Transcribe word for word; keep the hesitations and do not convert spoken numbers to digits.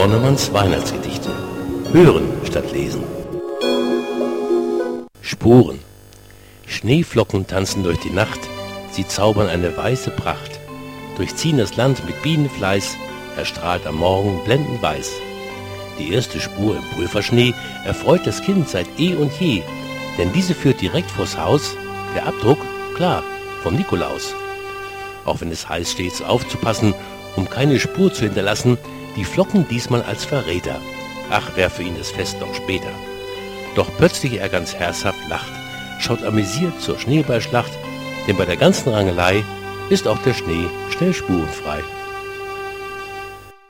Dornemanns Weihnachtsgedichte. Hören statt lesen. Spuren. Schneeflocken tanzen durch die Nacht, sie zaubern eine weiße Pracht, durchziehen das Land mit Bienenfleiß, erstrahlt am Morgen blendend weiß. Die erste Spur im Pulverschnee erfreut das Kind seit eh und je, denn diese führt direkt vors Haus, der Abdruck, klar, vom Nikolaus. Auch wenn es heißt, stets aufzupassen, um keine Spur zu hinterlassen, die Flocken diesmal als Verräter. Ach, wär für ihn das Fest noch später. Doch plötzlich er ganz herzhaft lacht, schaut amüsiert zur Schneeballschlacht, denn bei der ganzen Rangelei ist auch der Schnee schnell spurenfrei.